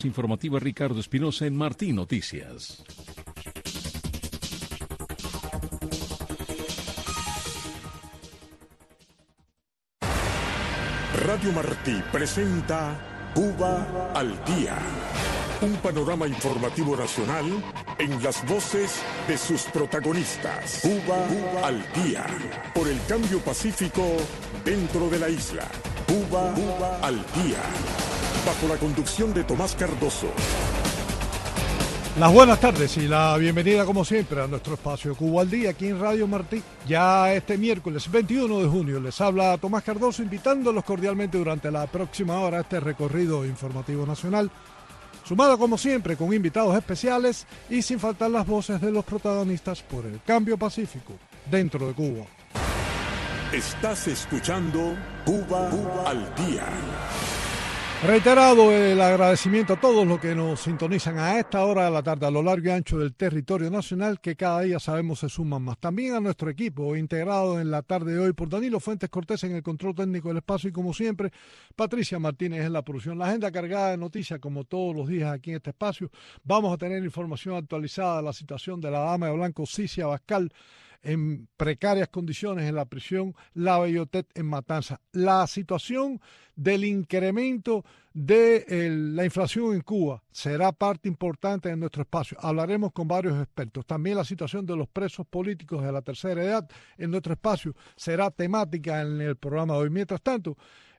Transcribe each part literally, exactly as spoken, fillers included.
Informativa Ricardo Espinosa en Martín Noticias. Radio Martí presenta Cuba al Día, un panorama informativo nacional en las voces de sus protagonistas. Cuba, Cuba al Día, por el cambio pacífico dentro de la isla. Cuba, Cuba al Día, bajo la conducción de Tomás Cardoso. Las buenas tardes y la bienvenida como siempre a nuestro espacio Cuba al Día aquí en Radio Martí. Ya este miércoles veintiuno de junio les habla Tomás Cardoso invitándolos cordialmente durante la próxima hora a este recorrido informativo nacional, sumado como siempre con invitados especiales y sin faltar las voces de los protagonistas por el cambio pacífico dentro de Cuba. Estás escuchando Cuba, Cuba al Día. Reiterado el agradecimiento a todos los que nos sintonizan a esta hora de la tarde a lo largo y ancho del territorio nacional, que cada día sabemos se suman más. También a nuestro equipo integrado en la tarde de hoy por Danilo Fuentes Cortés en el control técnico del espacio y como siempre Patricia Martínez en la producción. La agenda cargada de noticias como todos los días aquí en este espacio. Vamos a tener información actualizada de la situación de la dama de blanco Cici Abascal en precarias condiciones en la prisión La Bellotet en Matanzas. La situación del incremento de el, la inflación en Cuba será parte importante de nuestro espacio. Hablaremos con varios expertos. También la situación de los presos políticos de la tercera edad en nuestro espacio será temática en el programa de hoy. Mientras tanto,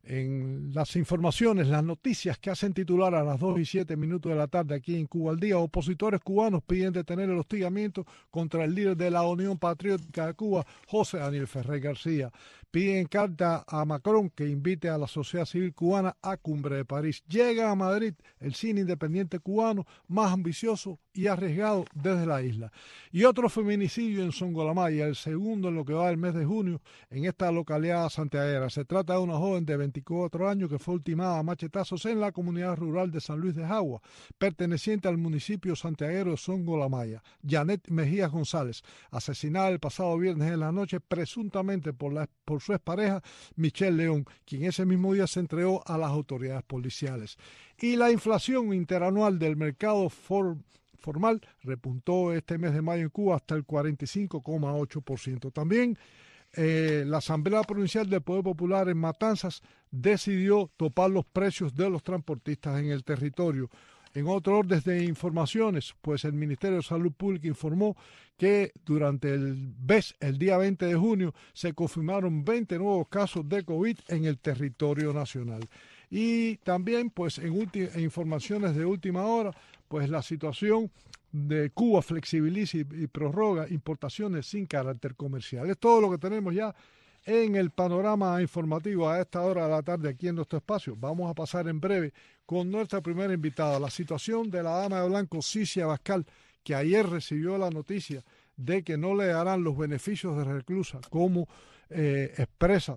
en las informaciones, las noticias que hacen titular a las dos y siete minutos de la tarde aquí en Cuba al Día, opositores cubanos piden detener el hostigamiento contra el líder de la Unión Patriótica de Cuba, José Daniel Ferrer García. Piden carta a Macron que invite a la sociedad civil cubana a Cumbre de París. Llega a Madrid el cine independiente cubano más ambicioso y arriesgado desde la isla. Y otro feminicidio en Songolamaya, el segundo en lo que va del mes de junio en esta localidad santiaguera. Se trata de una joven de veinticuatro años que fue ultimada a machetazos en la comunidad rural de San Luis de Jagua, perteneciente al municipio santiaguero de Songolamaya. Janet Mejía González, asesinada el pasado viernes en la noche presuntamente por, la, por su expareja Michelle León, quien ese mismo día se entregó a las autoridades policiales. Y la inflación interanual del mercado for, formal repuntó este mes de mayo en Cuba hasta el cuarenta y cinco coma ocho por ciento. También eh, la Asamblea Provincial del Poder Popular en Matanzas decidió topar los precios de los transportistas en el territorio. En otro orden de informaciones, pues el Ministerio de Salud Pública informó que durante el B E S, el día veinte de junio, se confirmaron veinte nuevos casos de COVID en el territorio nacional. Y también, pues en, en informaciones de última hora, pues la situación de Cuba flexibiliza y, y prorroga importaciones sin carácter comercial. Es todo lo que tenemos ya en el panorama informativo a esta hora de la tarde aquí en nuestro espacio. Vamos a pasar en breve con nuestra primera invitada, la situación de la dama de blanco Cici Abascal, que ayer recibió la noticia de que no le darán los beneficios de reclusa como eh, expresa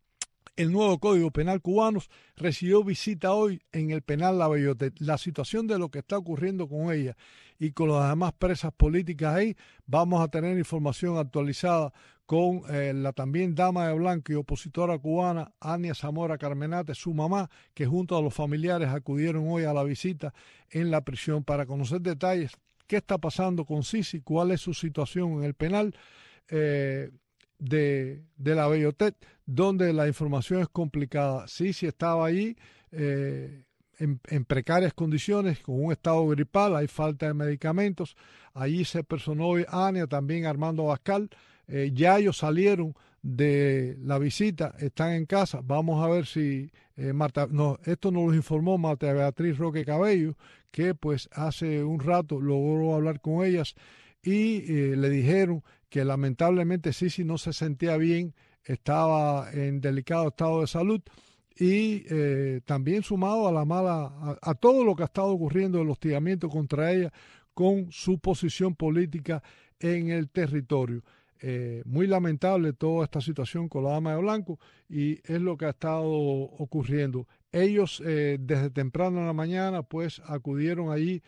el nuevo Código Penal cubano. Recibió visita hoy en el penal La Bellotet. La situación de lo que está ocurriendo con ella y con las demás presas políticas ahí, vamos a tener información actualizada con eh, la también dama de blanco y opositora cubana Ania Zamora Carmenate, su mamá, que junto a los familiares acudieron hoy a la visita en la prisión para conocer detalles, qué está pasando con Cici, cuál es su situación en el penal eh, de, de La Bellotet, donde la información es complicada. Cici estaba allí eh, en, en precarias condiciones, con un estado gripal, hay falta de medicamentos. Allí se personó hoy Ania, también Armando Abascal. Eh, ya ellos salieron de la visita, están en casa. Vamos a ver si eh, Marta, no, esto nos lo informó Marta Beatriz Roque Cabello, que pues hace un rato logró hablar con ellas y eh, le dijeron que lamentablemente Cici no se sentía bien, estaba en delicado estado de salud y eh, también sumado a la mala, a, a todo lo que ha estado ocurriendo, el hostigamiento contra ella con su posición política en el territorio. Eh, muy lamentable toda esta situación con la dama de blanco y es lo que ha estado ocurriendo. Ellos eh, desde temprano en la mañana pues acudieron allí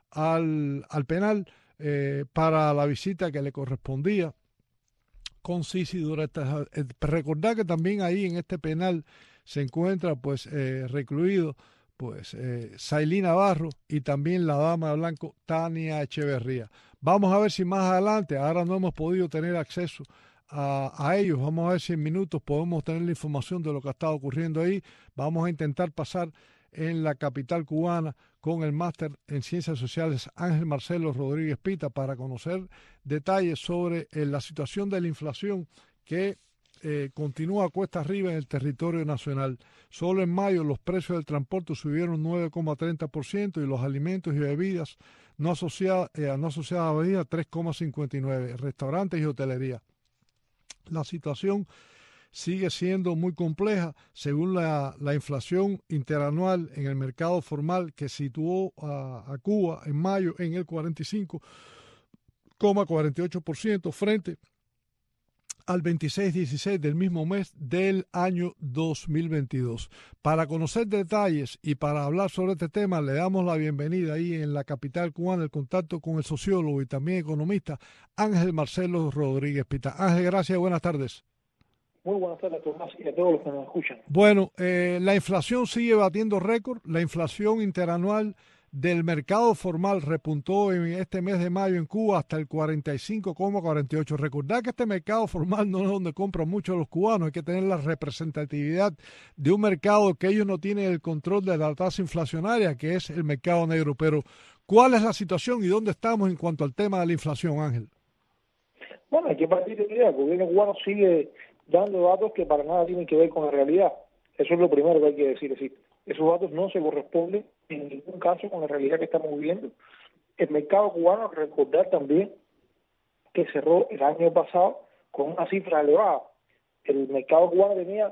al, al penal eh, para la visita que le correspondía con Cici durante eh, recordar que también ahí en este penal se encuentra pues eh, recluido pues eh, Sailí Navarro y también la dama de blanco Tania Echeverría. Vamos a ver si más adelante, ahora no hemos podido tener acceso a, a ellos, vamos a ver si en minutos podemos tener la información de lo que ha estado ocurriendo ahí. Vamos a intentar pasar en la capital cubana con el máster en Ciencias Sociales Ángel Marcelo Rodríguez Pita para conocer detalles sobre eh, la situación de la inflación que eh, continúa cuesta arriba en el territorio nacional. Solo en mayo los precios del transporte subieron nueve coma treinta por ciento y los alimentos y bebidas no asociadas, eh, no asociadas a bebidas tres coma cincuenta y nueve por ciento, restaurantes y hotelería. La situación sigue siendo muy compleja según la, la inflación interanual en el mercado formal que situó a, a Cuba en mayo en el cuarenta y cinco coma cuarenta y ocho por ciento frente al veintiséis coma dieciséis del mismo mes del año dos mil veintidós. Para conocer detalles y para hablar sobre este tema, le damos la bienvenida ahí en la capital cubana, el contacto con el sociólogo y también economista Ángel Marcelo Rodríguez Pita. Ángel, gracias, buenas tardes. Muy buenas tardes, Tomás, y a todos los que nos escuchan. Bueno, eh, la inflación sigue batiendo récord. La inflación interanual del mercado formal repuntó en este mes de mayo en Cuba hasta el cuarenta y cinco coma cuarenta y ocho. Recordad que este mercado formal no es donde compran mucho los cubanos. Hay que tener la representatividad de un mercado que ellos no tienen el control de la tasa inflacionaria, que es el mercado negro. Pero, ¿cuál es la situación y dónde estamos en cuanto al tema de la inflación, Ángel? Bueno, hay que partir de la idea. El gobierno cubano sigue dando datos que para nada tienen que ver con la realidad. Eso es lo primero que hay que decir. Es decir, esos datos no se corresponden en ningún caso con la realidad que estamos viviendo. El mercado cubano, recordar también que cerró el año pasado con una cifra elevada. El mercado cubano tenía,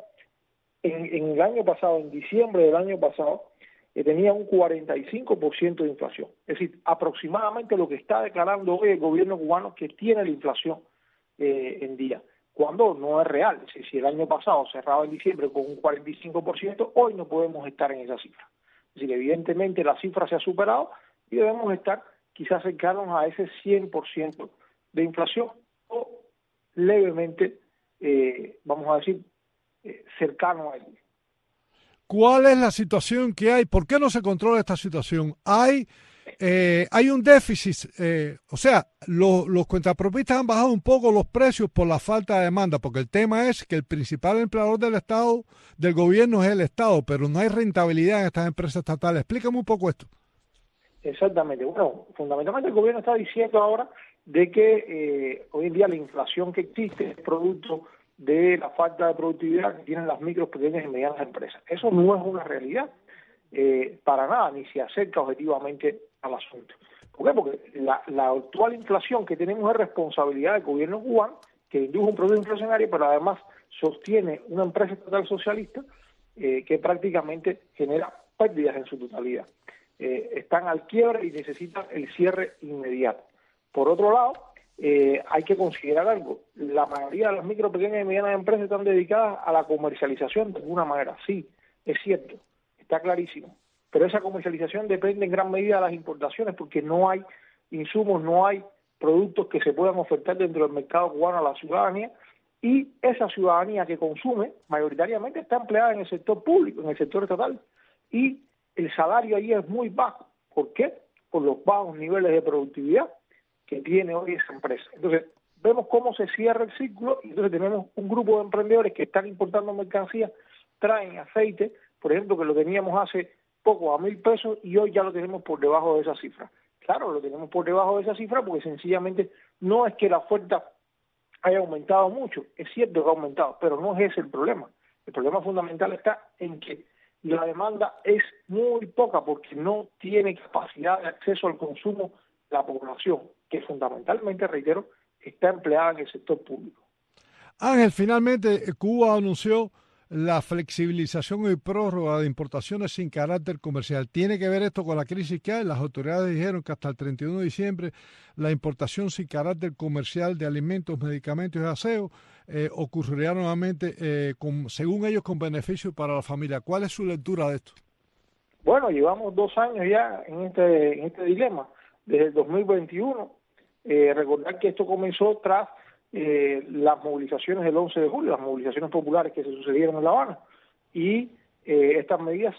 en, en el año pasado, en diciembre del año pasado, eh, tenía un cuarenta y cinco por ciento de inflación. Es decir, aproximadamente lo que está declarando hoy el gobierno cubano que tiene la inflación eh, en día, cuando no es real. Es decir, si el año pasado cerraba en diciembre con un cuarenta y cinco por ciento, hoy no podemos estar en esa cifra. Es decir, evidentemente la cifra se ha superado y debemos estar quizás cercanos a ese cien por ciento de inflación o levemente, eh, vamos a decir, eh, cercano a él. ¿Cuál es la situación que hay? ¿Por qué no se controla esta situación? Hay eh, hay un déficit, eh, o sea, lo, los cuentapropistas han bajado un poco los precios por la falta de demanda, porque el tema es que el principal empleador del Estado, del gobierno, es el Estado, pero no hay rentabilidad en estas empresas estatales. Explícame un poco esto. Exactamente. Bueno, fundamentalmente el gobierno está diciendo ahora de que eh, hoy en día la inflación que existe es producto de la falta de productividad que tienen las micros, pequeñas y medianas empresas. Eso no es una realidad eh, para nada, ni se acerca objetivamente al asunto. ¿Por qué? Porque la, la actual inflación que tenemos es responsabilidad del gobierno cubano, que induce un proceso inflacionario, pero además sostiene una empresa estatal socialista eh, que prácticamente genera pérdidas en su totalidad. Eh, están al quiebre y necesitan el cierre inmediato. Por otro lado, eh, hay que considerar algo. La mayoría de las micro, pequeñas y medianas empresas están dedicadas a la comercialización de alguna manera. Sí, es cierto, está clarísimo. Pero esa comercialización depende en gran medida de las importaciones porque no hay insumos, no hay productos que se puedan ofertar dentro del mercado cubano a la ciudadanía, y esa ciudadanía que consume mayoritariamente está empleada en el sector público, en el sector estatal, y el salario ahí es muy bajo. ¿Por qué? Por los bajos niveles de productividad que tiene hoy esa empresa. Entonces, vemos cómo se cierra el círculo y entonces tenemos un grupo de emprendedores que están importando mercancías, traen aceite, por ejemplo, que lo teníamos hace poco a mil pesos y hoy ya lo tenemos por debajo de esa cifra. Claro, lo tenemos por debajo de esa cifra porque sencillamente no es que la oferta haya aumentado mucho, es cierto que ha aumentado, pero no es ese el problema. El problema fundamental está en que la demanda es muy poca porque no tiene capacidad de acceso al consumo la población, que fundamentalmente, reitero, está empleada en el sector público. Ángel, finalmente Cuba anunció la flexibilización y prórroga de importaciones sin carácter comercial. ¿Tiene que ver esto con la crisis que hay? Las autoridades dijeron que hasta el treinta y uno de diciembre la importación sin carácter comercial de alimentos, medicamentos y aseo eh, ocurriría nuevamente, eh, con, según ellos, con beneficio para la familia. ¿Cuál es su lectura de esto? Bueno, llevamos dos años ya en este, en este dilema, desde el dos mil veintiuno. Eh, recordar que esto comenzó tras Eh, las movilizaciones del once de julio, las movilizaciones populares que se sucedieron en La Habana, y eh, estas medidas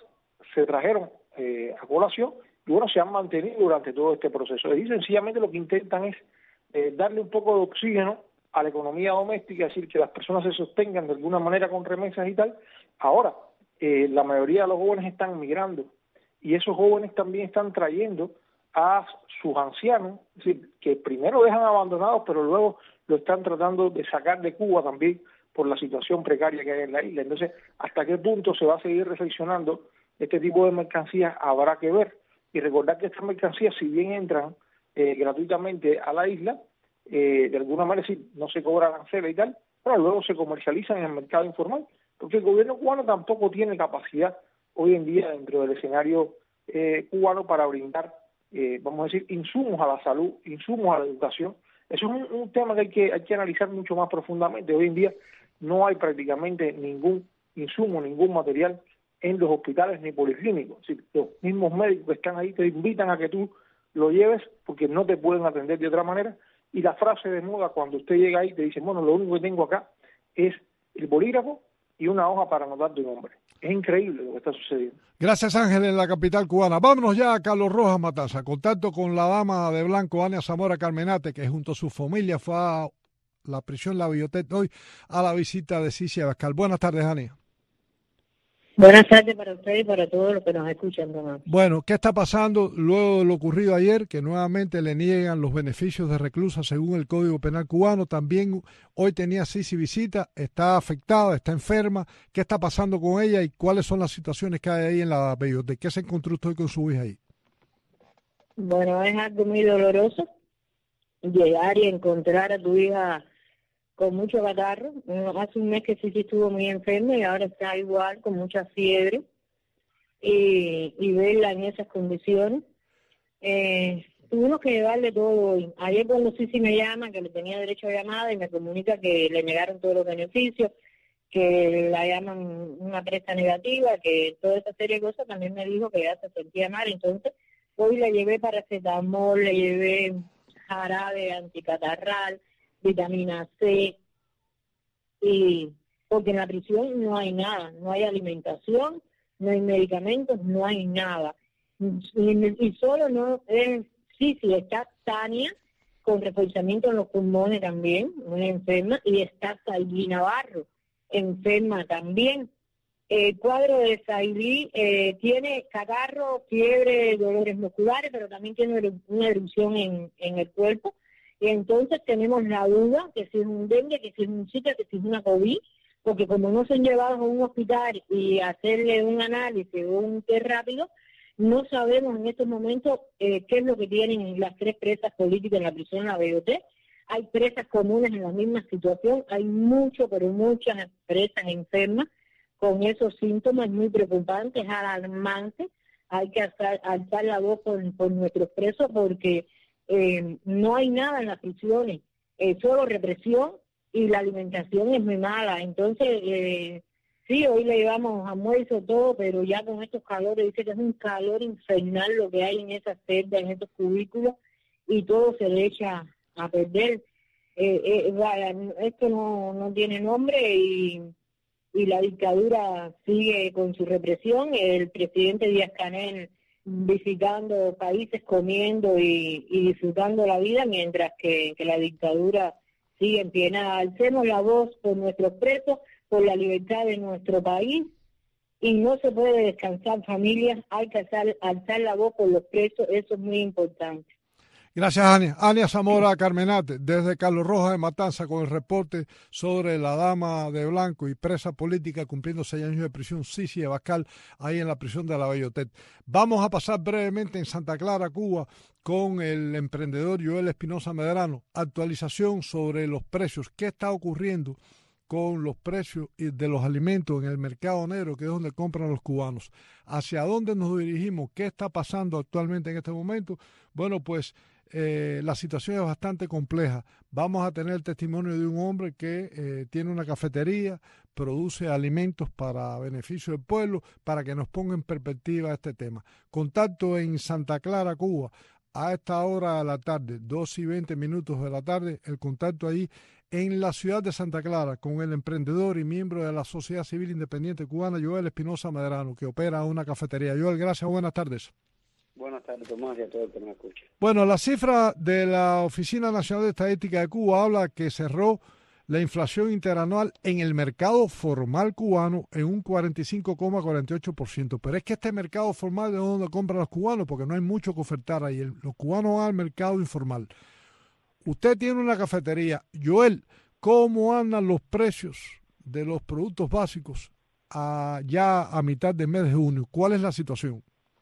se trajeron eh, a colación y bueno, se han mantenido durante todo este proceso. Y sencillamente lo que intentan es eh, darle un poco de oxígeno a la economía doméstica, es decir, que las personas se sostengan de alguna manera con remesas y tal. Ahora, eh, la mayoría de los jóvenes están migrando y esos jóvenes también están trayendo a sus ancianos, es decir, que primero dejan abandonados, pero luego lo están tratando de sacar de Cuba también por la situación precaria que hay en la isla. Entonces, ¿hasta qué punto se va a seguir reflexionando este tipo de mercancías? Habrá que ver. Y recordar que estas mercancías, si bien entran eh, gratuitamente a la isla, eh, de alguna manera sí, no se cobra arancel y tal, pero luego se comercializan en el mercado informal, porque el gobierno cubano tampoco tiene capacidad hoy en día dentro del escenario eh, cubano para brindar, eh, vamos a decir, insumos a la salud, insumos a la educación. Eso es un, un tema que hay, que hay que analizar mucho más profundamente. Hoy en día no hay prácticamente ningún insumo, ningún material en los hospitales ni policlínicos. Es decir, los mismos médicos que están ahí te invitan a que tú lo lleves porque no te pueden atender de otra manera. Y la frase de moda cuando usted llega ahí te dice, bueno, lo único que tengo acá es el bolígrafo y una hoja para anotar tu nombre. Es increíble lo que está sucediendo. Gracias, Ángel, en la capital cubana. Vámonos ya a Carlos Rojas Matanza. Contacto con la dama de blanco, Ania Zamora Carmenate, que junto a su familia fue a la prisión La Biblioteca hoy a la visita de Cici Abascal. Buenas tardes, Ania. Buenas tardes para ustedes y para todos los que nos escuchan, don. Bueno, ¿qué está pasando luego de lo ocurrido ayer? Que nuevamente le niegan los beneficios de reclusa según el Código Penal cubano. También hoy tenía Cici visita, está afectada, está enferma. ¿Qué está pasando con ella y cuáles son las situaciones que hay ahí en la Biblioteca? ¿Qué se encontró usted con su hija ahí? Bueno, es algo muy doloroso llegar y encontrar a tu hija con mucho catarro. Hace un mes que sí, sí estuvo muy enferma y ahora está igual, con mucha fiebre. Y, y verla en esas condiciones. Eh, tuvimos que llevarle todo hoy. Ayer cuando Cici me llama, que le tenía derecho a llamada, y me comunica que le negaron todos los beneficios, que la llaman una presta negativa, que toda esa serie de cosas, también me dijo que ya se sentía mal. Entonces, hoy le llevé paracetamol, le llevé jarabe anticatarral, vitamina C, y porque en la prisión no hay nada, no hay alimentación, no hay medicamentos, no hay nada. Y, y solo no es, sí, sí, está Tania, con reforzamiento en los pulmones también, muy enferma, y está Sailí Navarro, enferma también. El cuadro de Sailí eh, tiene catarro, fiebre, dolores musculares, pero también tiene una erupción en, en el cuerpo. Y entonces tenemos la duda que si es un dengue, que si es un zika, que si es una COVID, porque como no son llevados a un hospital y hacerle un análisis o un test rápido, no sabemos en estos momentos eh, qué es lo que tienen las tres presas políticas en la prisión La Biblioteca. Hay presas comunes en la misma situación, hay mucho, pero muchas presas enfermas con esos síntomas muy preocupantes, alarmantes. Hay que alzar, alzar la voz por, por nuestros presos porque Eh, no hay nada en las prisiones, eh, solo represión y la alimentación es muy mala. Entonces, eh, sí, hoy le llevamos almuerzo, todo, pero ya con estos calores, dice que es un calor infernal lo que hay en esas celdas, en estos cubículos, y todo se le echa a perder. Eh, eh, vaya, esto no, no tiene nombre y, y la dictadura sigue con su represión. El presidente Díaz-Canel visitando países, comiendo y, y disfrutando la vida, mientras que, que la dictadura sigue en pie. Nada, alcemos la voz por nuestros presos, por la libertad de nuestro país, y no se puede descansar, familias, hay que alzar, alzar la voz por los presos, eso es muy importante. Gracias, Ania. Ania Zamora Carmenate, desde Carlos Rojas de Matanza, con el reporte sobre la dama de blanco y presa política cumpliendo seis años de prisión, Cici Abascal, ahí en la prisión de La Biblioteca. Vamos a pasar brevemente en Santa Clara, Cuba, con el emprendedor Joel Espinosa Medrano. Actualización sobre los precios. ¿Qué está ocurriendo con los precios de los alimentos en el mercado negro, que es donde compran los cubanos? ¿Hacia dónde nos dirigimos? ¿Qué está pasando actualmente en este momento? Bueno, pues Eh, la situación es bastante compleja. Vamos a tener el testimonio de un hombre que eh, tiene una cafetería, produce alimentos para beneficio del pueblo, para que nos ponga en perspectiva este tema. Contacto en Santa Clara, Cuba, a esta hora de la tarde, dos y veinte minutos de la tarde, el contacto ahí en la ciudad de Santa Clara con el emprendedor y miembro de la Sociedad Civil Independiente Cubana, Joel Espinosa Medrano, que opera una cafetería. Joel, gracias, buenas tardes. Buenas tardes, Tomás, y a todo el que me escucha. Bueno, la cifra de la Oficina Nacional de Estadística de Cuba habla que cerró la inflación interanual en el mercado formal cubano en un cuarenta y cinco coma cuarenta y ocho por ciento. Pero es que este mercado formal es donde compran los cubanos, porque no hay mucho que ofertar ahí. El, los cubanos van al mercado informal. Usted tiene una cafetería. Joel, ¿cómo andan los precios de los productos básicos a, ya a mitad del mes de junio? ¿Cuál es la situación?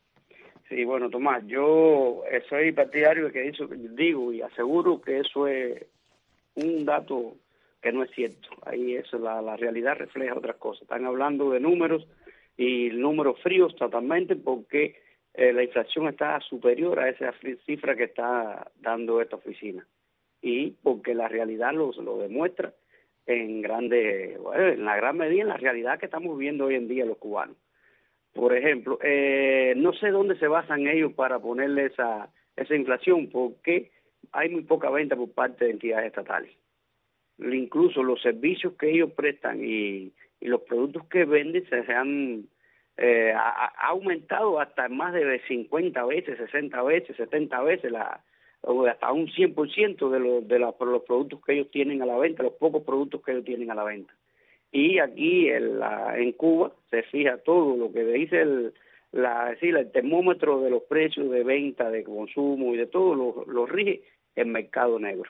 Sí, bueno, Tomás, yo soy partidario de que eso, digo y aseguro que eso es un dato que no es cierto. Ahí eso, la, la realidad refleja otras cosas. Están hablando de números y números fríos totalmente porque eh, la inflación está superior a esa cifra que está dando esta oficina. Y porque la realidad lo, lo demuestra en grande, bueno, en la gran medida en la realidad que estamos viviendo hoy en día los cubanos. Por ejemplo, eh, no sé dónde se basan ellos para ponerle esa, esa inflación, porque hay muy poca venta por parte de entidades estatales. Incluso los servicios que ellos prestan y, y los productos que venden se han eh, ha, ha aumentado hasta más de cincuenta veces, sesenta veces, setenta veces, la, o hasta un cien por ciento de, los, de la, los productos que ellos tienen a la venta, los pocos productos que ellos tienen a la venta. Y aquí en, la, en Cuba se fija todo lo que dice el, la, decir, el termómetro de los precios de venta, de consumo y de todo, lo, lo rige el mercado negro.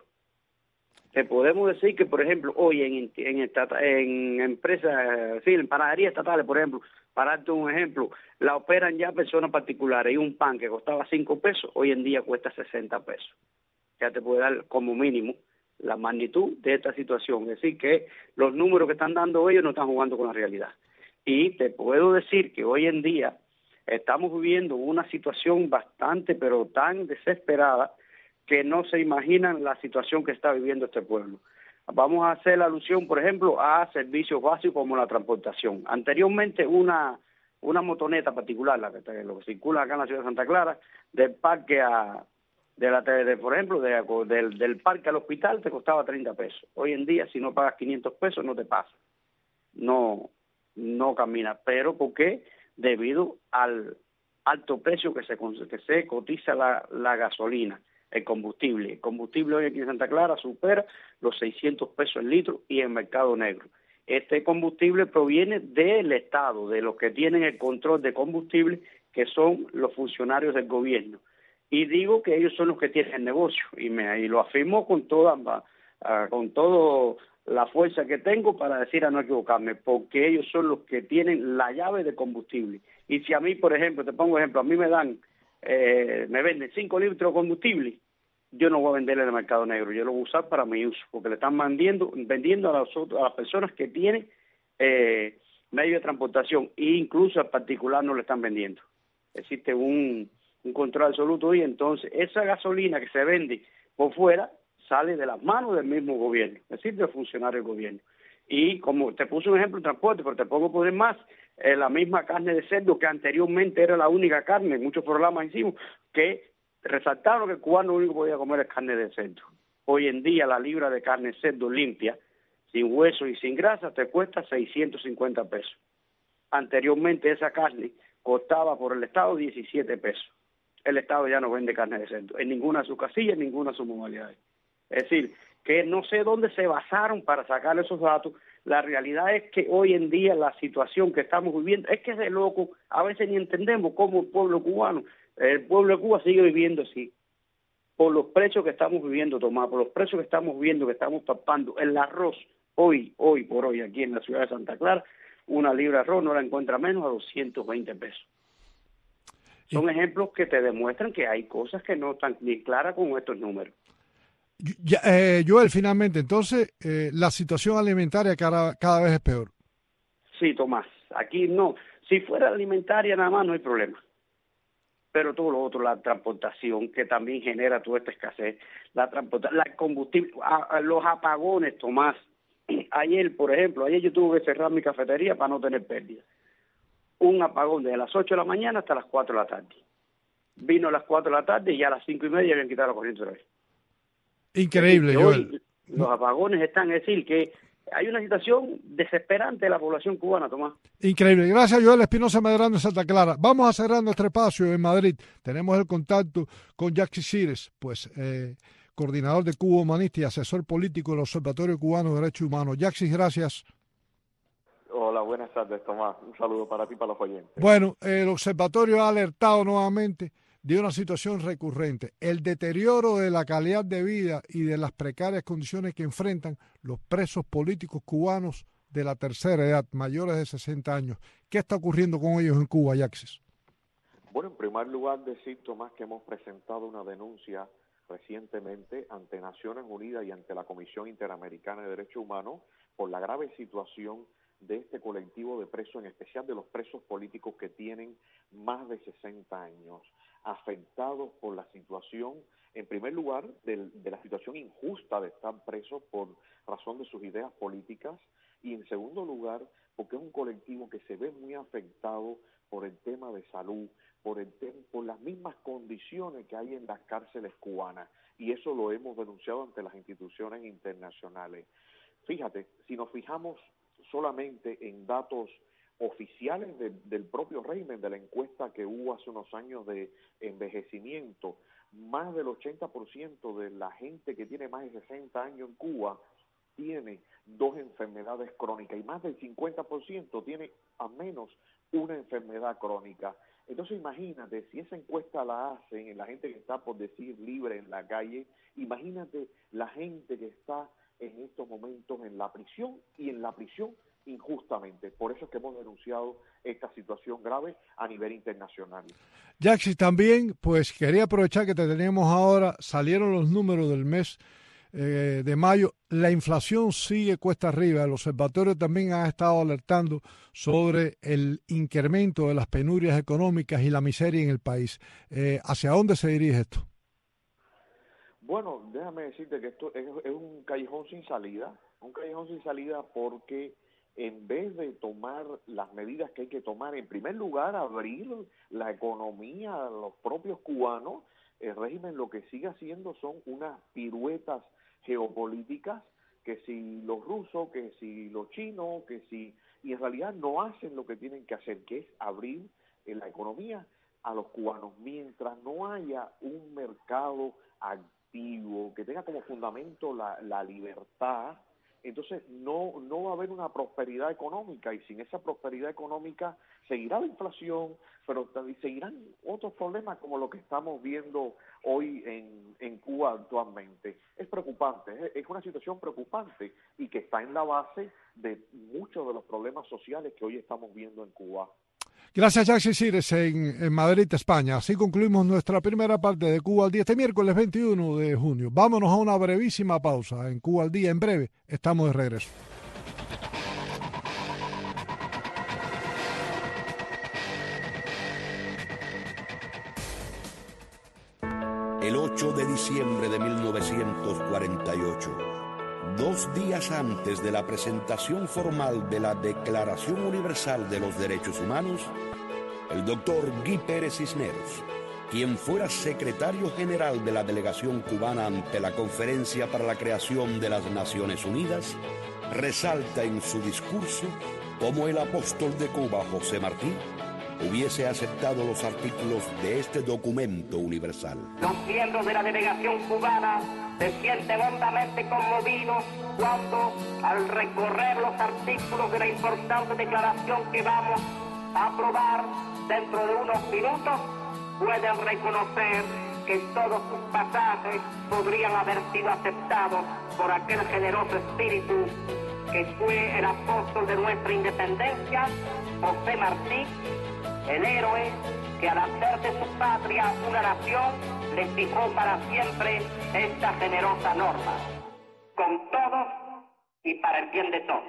Te podemos decir que, por ejemplo, hoy en, en, estata, en empresas, sí, en panaderías estatales, por ejemplo, para darte un ejemplo, la operan ya personas particulares y un pan que costaba cinco pesos, hoy en día cuesta sesenta pesos. Ya te puede dar como mínimo la magnitud de esta situación. Es decir, que los números que están dando ellos no están jugando con la realidad. Y te puedo decir que hoy en día estamos viviendo una situación bastante, pero tan desesperada, que no se imaginan la situación que está viviendo este pueblo. Vamos a hacer la alusión, por ejemplo, a servicios básicos como la transportación. Anteriormente una una motoneta particular, la que, lo que circula acá en la ciudad de Santa Clara, del parque a, de la de, por ejemplo, de, del, del parque al hospital te costaba treinta pesos. Hoy en día, si no pagas quinientos pesos, no te pasa. No, no camina. Pero ¿por qué? Debido al alto precio que se, que se cotiza la, la gasolina. El combustible. El combustible hoy aquí en Santa Clara supera los seiscientos pesos el litro y en mercado negro. Este combustible proviene del Estado, de los que tienen el control de combustible, que son los funcionarios del gobierno. Y digo que ellos son los que tienen el negocio, y, me, y lo afirmo con toda, uh, con toda la fuerza que tengo para decir a no equivocarme, porque ellos son los que tienen la llave de combustible. Y si a mí, por ejemplo, te pongo ejemplo, a mí me dan, eh, me venden cinco litros de combustible, yo no voy a venderle en el mercado negro, yo lo voy a usar para mi uso, porque le están vendiendo, vendiendo a, los otros, a las personas que tienen eh, medio de transportación, e incluso al particular no le están vendiendo. Existe un, un control absoluto y entonces esa gasolina que se vende por fuera sale de las manos del mismo gobierno, es decir, del funcionario del gobierno. Y como te puse un ejemplo de transporte, pero te pongo poner más, eh, la misma carne de cerdo que anteriormente era la única carne, muchos programas hicimos, que resaltaron que el cubano lo único que podía comer es carne de cerdo. Hoy en día la libra de carne de cerdo limpia, sin hueso y sin grasa, te cuesta seiscientos cincuenta pesos. Anteriormente esa carne costaba por el Estado diecisiete pesos. El Estado ya no vende carne de cerdo en ninguna de sus casillas, en ninguna de sus modalidades. Es decir, que no sé dónde se basaron para sacar esos datos. La realidad es que hoy en día la situación que estamos viviendo es que es de loco. A veces ni entendemos cómo el pueblo cubano, el pueblo de Cuba sigue viviendo así, por los precios que estamos viviendo, Tomás, por los precios que estamos viviendo, que estamos palpando. El arroz, hoy, hoy por hoy, aquí en la ciudad de Santa Clara, una libra de arroz no la encuentra menos a doscientos veinte pesos. Son ejemplos que te demuestran que hay cosas que no están bien claras con estos números. Ya, eh, Joel, finalmente, entonces, eh, la situación alimentaria cada, cada vez es peor. Sí, Tomás, aquí no. Si fuera alimentaria nada más no hay problema. Pero todo lo otro, la transportación, que también genera toda esta escasez, la transportación, la combustible, a, a los apagones, Tomás. Ayer, por ejemplo, ayer yo tuve que cerrar mi cafetería para no tener pérdida. Un apagón desde las ocho de la mañana hasta las cuatro de la tarde. Vino a las cuatro de la tarde y ya a las cinco y media habían quitado la corriente otra vez. Increíble, Joel. Hoy, Los apagones están, es decir, que hay una situación desesperante de la población cubana, Tomás. Increíble. Gracias, Joel Espinosa Medrano en Santa Clara. Vamos a cerrar nuestro espacio en Madrid. Tenemos el contacto con Yaxis Cires, pues eh, coordinador de Cuba Humanista y asesor político del Observatorio Cubano de Derechos Humanos. Yaxis, gracias. Hola, buenas tardes, Tomás. Un saludo para ti y para los oyentes. Bueno, el observatorio ha alertado nuevamente de una situación recurrente, el deterioro de la calidad de vida y de las precarias condiciones que enfrentan los presos políticos cubanos de la tercera edad, mayores de sesenta años. ¿Qué está ocurriendo con ellos en Cuba, Yaxis? Bueno, en primer lugar decir, Tomás, que hemos presentado una denuncia recientemente ante Naciones Unidas y ante la Comisión Interamericana de Derechos Humanos por la grave situación de este colectivo de presos, en especial de los presos políticos que tienen más de sesenta años, afectados por la situación, en primer lugar, de, de la situación injusta de estar presos por razón de sus ideas políticas, y en segundo lugar, porque es un colectivo que se ve muy afectado por el tema de salud, por, el tem por las mismas condiciones que hay en las cárceles cubanas, y eso lo hemos denunciado ante las instituciones internacionales. Fíjate, si nos fijamos solamente en datos oficiales de, del propio régimen, de la encuesta que hubo hace unos años de envejecimiento, más del ochenta por ciento de la gente que tiene más de sesenta años en Cuba tiene dos enfermedades crónicas y más del cincuenta por ciento tiene al menos una enfermedad crónica. Entonces imagínate, si esa encuesta la hacen en la gente que está, por decir, libre en la calle, imagínate la gente que está en estos momentos en la prisión y en la prisión injustamente. Por eso es que hemos denunciado esta situación grave a nivel internacional. Yaxis, también, pues quería aprovechar que te tenemos ahora, salieron los números del mes eh, de mayo, la inflación sigue cuesta arriba, el observatorio también ha estado alertando sobre el incremento de las penurias económicas y la miseria en el país. Eh, ¿Hacia dónde se dirige esto? Bueno, déjame decirte que esto es, es un callejón sin salida, un callejón sin salida porque en vez de tomar las medidas que hay que tomar, en primer lugar, abrir la economía a los propios cubanos, el régimen lo que sigue haciendo son unas piruetas geopolíticas, que si los rusos, que si los chinos, que si... y en realidad no hacen lo que tienen que hacer, que es abrir la economía a los cubanos, mientras no haya un mercado activo, que tenga como fundamento la, la libertad. Entonces no, no va a haber una prosperidad económica, y sin esa prosperidad económica seguirá la inflación, pero seguirán otros problemas como lo que estamos viendo hoy en, en Cuba actualmente. Es preocupante, es, es una situación preocupante y que está en la base de muchos de los problemas sociales que hoy estamos viendo en Cuba. Gracias, Yaxis Cires, en, en Madrid, España. Así concluimos nuestra primera parte de Cuba al Día, este miércoles veintiuno de junio. Vámonos a una brevísima pausa en Cuba al Día. En breve estamos de regreso. El ocho de diciembre de mil novecientos cuarenta y ocho, dos días antes de la presentación formal de la Declaración Universal de los Derechos Humanos, el doctor Guy Pérez Cisneros, quien fuera secretario general de la delegación cubana ante la Conferencia para la Creación de las Naciones Unidas, resalta en su discurso cómo el apóstol de Cuba, José Martí, hubiese aceptado los artículos de este documento universal. Los miembros de la delegación cubana se sienten hondamente conmovidos cuando, al recorrer los artículos de la importante declaración que vamos a aprobar dentro de unos minutos, pueden reconocer que todos sus pasajes podrían haber sido aceptados por aquel generoso espíritu que fue el apóstol de nuestra independencia, José Martí, el héroe que al hacer de su patria una nación le fijó para siempre esta generosa norma, con todos y para el bien de todos.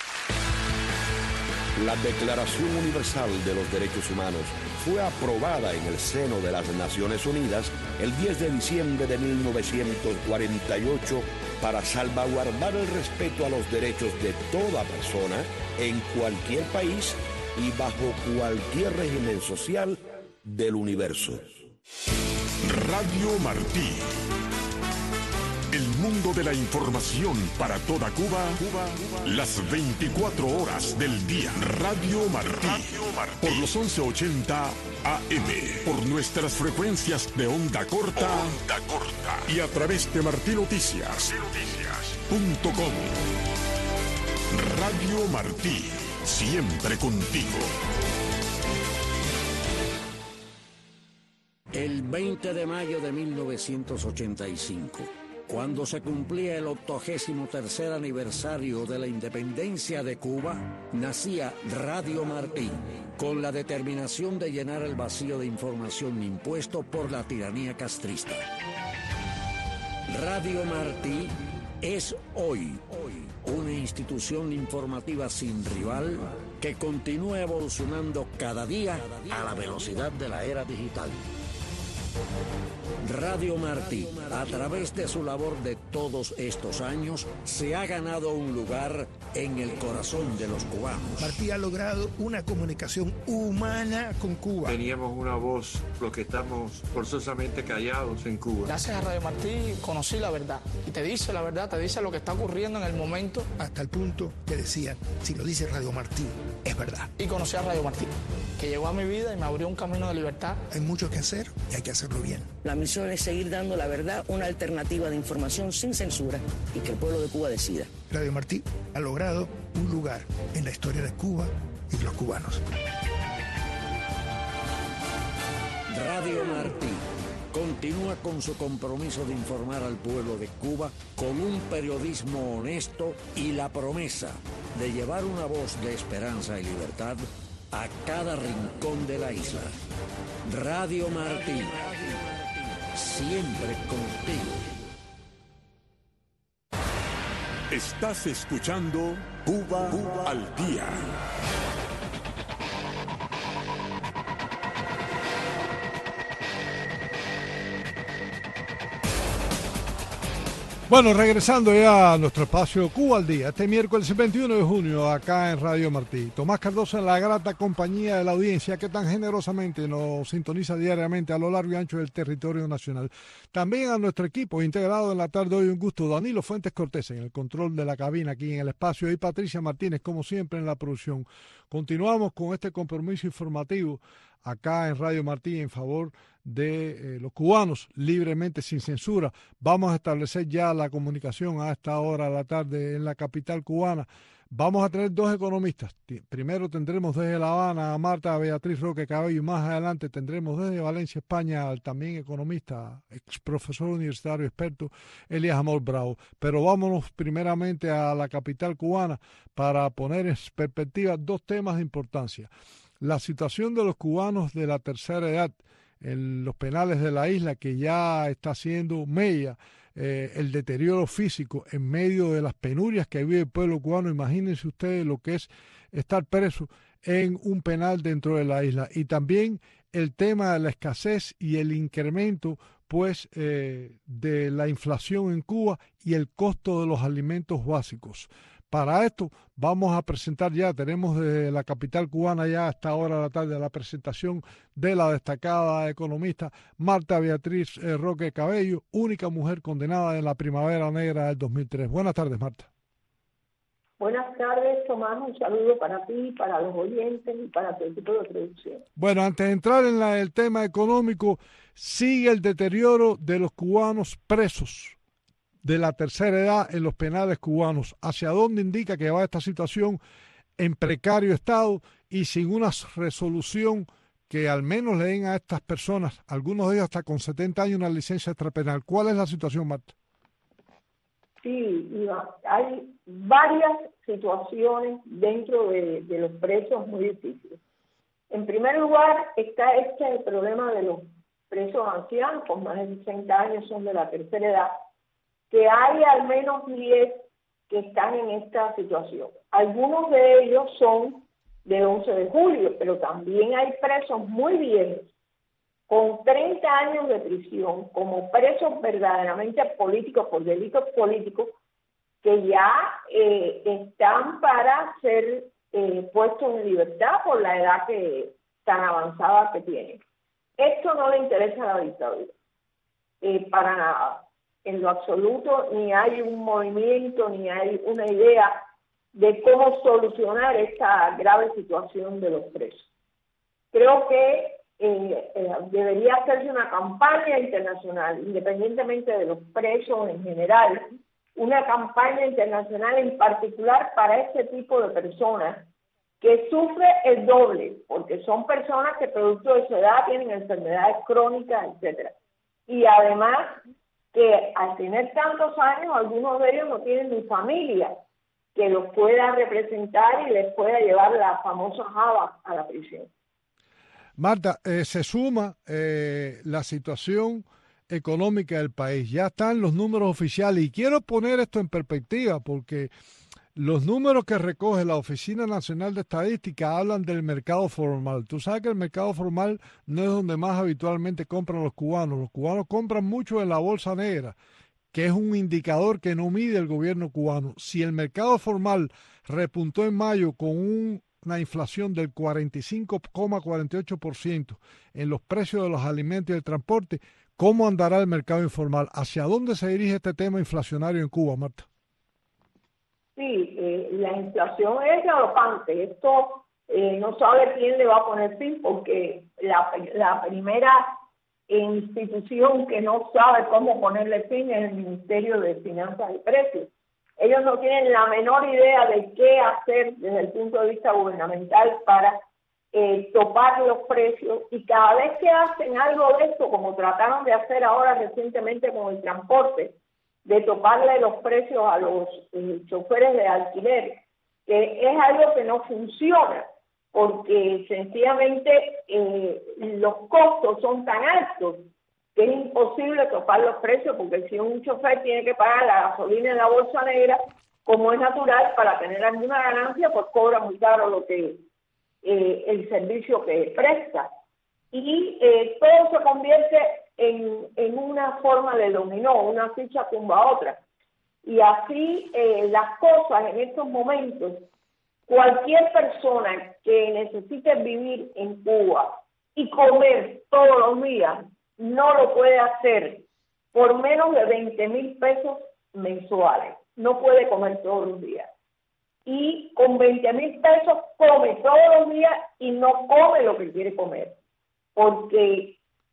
La Declaración Universal de los Derechos Humanos fue aprobada en el seno de las Naciones Unidas el diez de diciembre de mil novecientos cuarenta y ocho para salvaguardar el respeto a los derechos de toda persona en cualquier país y bajo cualquier régimen social del universo. Radio Martí, El mundo de la información para toda Cuba, Cuba, las veinticuatro horas del día. Radio Martí, Radio Martí. Por los once ochenta A M, por nuestras frecuencias de onda corta, onda corta. Y a través de martí noticias punto com. Radio Martí, siempre contigo. El veinte de mayo de mil novecientos ochenta y cinco, cuando se cumplía el octogésimo tercer aniversario de la independencia de Cuba, nacía Radio Martí, con la determinación de llenar el vacío de información impuesto por la tiranía castrista. Radio Martí es hoy, hoy una institución informativa sin rival que continúa evolucionando cada día a la velocidad de la era digital. Radio Martí, a través de su labor de todos estos años, se ha ganado un lugar en el corazón de los cubanos. Martí ha logrado una comunicación humana con Cuba. Teníamos una voz, los que estamos forzosamente callados en Cuba. Gracias a Radio Martí conocí la verdad. Y te dice la verdad, te dice lo que está ocurriendo en el momento. Hasta el punto que decían, si lo dice Radio Martí, es verdad. Y conocí a Radio Martí, que llegó a mi vida y me abrió un camino de libertad. Hay mucho que hacer y hay que hacerlo bien. La misión es seguir dando la verdad, una alternativa de información sin censura y que el pueblo de Cuba decida. Radio Martí ha logrado un lugar en la historia de Cuba y de los cubanos. Radio Martí continúa con su compromiso de informar al pueblo de Cuba con un periodismo honesto y la promesa de llevar una voz de esperanza y libertad a cada rincón de la isla. Radio Martí, siempre contigo. Estás escuchando Cuba, Cuba al Día. Bueno, regresando ya a nuestro espacio Cuba al Día, este miércoles veintiuno de junio, acá en Radio Martí. Tomás Cardoso en la grata compañía de la audiencia que tan generosamente nos sintoniza diariamente a lo largo y ancho del territorio nacional. También a nuestro equipo integrado en la tarde de hoy, un gusto, Danilo Fuentes Cortés en el control de la cabina aquí en el espacio y Patricia Martínez, como siempre, en la producción. Continuamos con este compromiso informativo acá en Radio Martí en favor de eh, los cubanos, libremente, sin censura. Vamos a establecer ya la comunicación a esta hora de la tarde en la capital cubana. Vamos a tener dos economistas. Primero tendremos desde La Habana a Marta Beatriz Roque Cabello y más adelante tendremos desde Valencia, España, al también economista, ex profesor universitario experto, Elías Amor Bravo. Pero vámonos primeramente a la capital cubana para poner en perspectiva dos temas de importancia. La situación de los cubanos de la tercera edad en los penales de la isla, que ya está haciendo mella, eh, el deterioro físico en medio de las penurias que vive el pueblo cubano. Imagínense ustedes lo que es estar preso en un penal dentro de la isla. Y también el tema de la escasez y el incremento pues eh, de la inflación en Cuba y el costo de los alimentos básicos. Para esto vamos a presentar ya, tenemos desde la capital cubana ya a esta hora de la tarde la presentación de la destacada economista Marta Beatriz eh, Roque Cabello, única mujer condenada en la Primavera Negra del dos mil tres. Buenas tardes, Marta. Buenas tardes, Tomás. Un saludo para ti, para los oyentes y para tu equipo de producción. Bueno, antes de entrar en la, el tema económico, sigue el deterioro de los cubanos presos de la tercera edad en los penales cubanos. ¿Hacia dónde indica que va esta situación en precario estado y sin una resolución que al menos le den a estas personas, algunos de ellos hasta con setenta años, una licencia extrapenal? ¿Cuál es la situación, Marta? Sí, Iván, hay varias situaciones dentro de, de los presos muy difíciles. En primer lugar, está este el problema de los presos ancianos con más de sesenta años, son de la tercera edad, que hay al menos diez que están en esta situación. Algunos de ellos son de once de julio, pero también hay presos muy viejos, con treinta años de prisión, como presos verdaderamente políticos, por delitos políticos, que ya eh, están para ser eh, puestos en libertad por la edad que tan avanzada que tienen. Esto no le interesa a la dictadura, eh, para nada. en lo absoluto, ni hay un movimiento, ni hay una idea de cómo solucionar esta grave situación de los precios. Creo que eh, eh, debería hacerse una campaña internacional, independientemente de los precios en general, una campaña internacional en particular para este tipo de personas que sufre el doble, porque son personas que producto de su edad tienen enfermedades crónicas, etcétera. Y además que al tener tantos años, algunos de ellos no tienen ni familia que los pueda representar y les pueda llevar la famosa java a la prisión. Marta, eh, se suma eh, la situación económica del país. Ya están los números oficiales y quiero poner esto en perspectiva porque los números que recoge la Oficina Nacional de Estadística hablan del mercado formal. Tú sabes que el mercado formal no es donde más habitualmente compran los cubanos. Los cubanos compran mucho en la bolsa negra, que es un indicador que no mide el gobierno cubano. Si el mercado formal repuntó en mayo con un, una inflación del cuarenta y cinco coma cuarenta y ocho por ciento en los precios de los alimentos y el transporte, ¿cómo andará el mercado informal? ¿Hacia dónde se dirige este tema inflacionario en Cuba, Marta? Sí, eh, la inflación es galopante. Esto eh, no sabe quién le va a poner fin, porque la, la primera institución que no sabe cómo ponerle fin es el Ministerio de Finanzas y Precios. Ellos no tienen la menor idea de qué hacer desde el punto de vista gubernamental para eh, topar los precios, y cada vez que hacen algo de esto, como trataron de hacer ahora recientemente con el transporte, de toparle los precios a los eh, choferes de alquiler, que es algo que no funciona, porque sencillamente eh, los costos son tan altos que es imposible topar los precios, porque si un chofer tiene que pagar la gasolina en la bolsa negra, como es natural, para tener alguna ganancia, pues cobra muy caro lo que eh, el servicio que presta. Y eh, todo se convierte en, en una forma de dominó, una ficha tumba a otra. Y así eh, las cosas en estos momentos, cualquier persona que necesite vivir en Cuba y comer todos los días, no lo puede hacer por menos de veinte mil pesos mensuales. No puede comer todos los días. Y con veinte mil pesos come todos los días y no come lo que quiere comer. Porque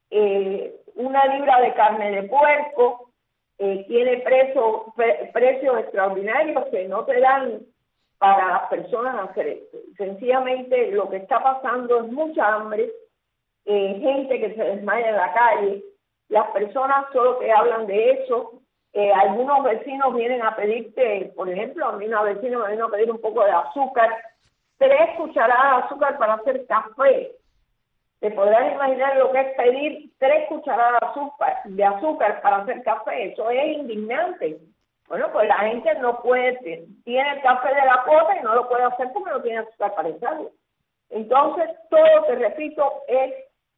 eh, una libra de carne de puerco eh, tiene precio, pre, precios extraordinarios que no te dan para las personas hacer esto. Sencillamente lo que está pasando es mucha hambre, eh, gente que se desmaya en la calle. Las personas solo que hablan de eso. Eh, algunos vecinos vienen a pedirte, por ejemplo, a mí una vecina me vino a pedir un poco de azúcar, tres cucharadas de azúcar para hacer café. Te podrás imaginar lo que es pedir tres cucharadas de azúcar, de azúcar para hacer café. Eso es indignante. Bueno, pues la gente no puede, tiene el café de la cuota y no lo puede hacer porque no tiene azúcar para echarlo. Entonces, todo, te repito, es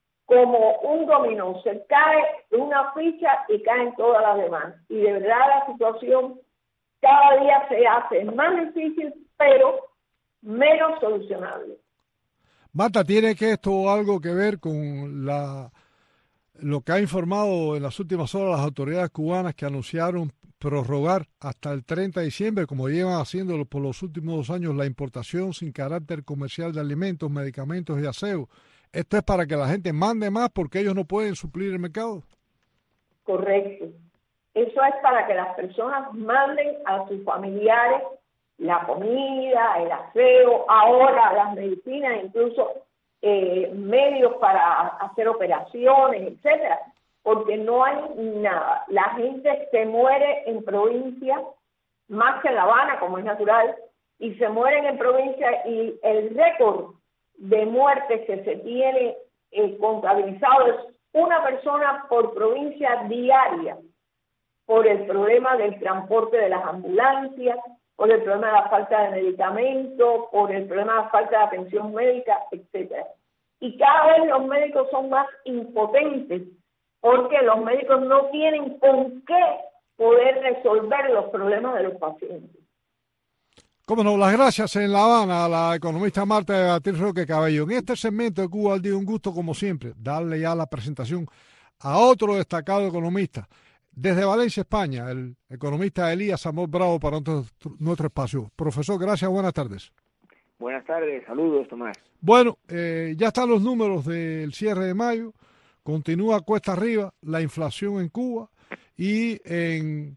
como un dominó. Se cae una ficha y caen todas las demás. Y de verdad la situación cada día se hace más difícil, pero menos solucionable. Marta, ¿tiene que esto algo que ver con la lo que ha informado en las últimas horas las autoridades cubanas, que anunciaron prorrogar hasta el treinta de diciembre, como llevan haciéndolo por los últimos dos años, la importación sin carácter comercial de alimentos, medicamentos y aseo? ¿Esto es para que la gente mande más porque ellos no pueden suplir el mercado? Correcto. Eso es para que las personas manden a sus familiares la comida, el aseo, ahora las medicinas, incluso eh, medios para hacer operaciones, etcétera, porque no hay nada. La gente se muere en provincia, más que en La Habana, como es natural, y se mueren en provincia, y el récord de muertes que se tiene eh, contabilizado es una persona por provincia diaria, por el problema del transporte de las ambulancias, por el problema de la falta de medicamentos, por el problema de la falta de atención médica, etcétera. Y cada vez los médicos son más impotentes, porque los médicos no tienen con qué poder resolver los problemas de los pacientes. Cómo no, las gracias en La Habana a la economista Marta Beatriz Roque Cabello. En este segmento de Cuba al Día, un gusto como siempre darle ya la presentación a otro destacado economista desde Valencia, España, el economista Elías Amor Bravo para nuestro, nuestro espacio. Profesor, gracias, buenas tardes. Buenas tardes, saludos, Tomás. Bueno, eh, ya están los números del cierre de mayo, continúa cuesta arriba la inflación en Cuba y en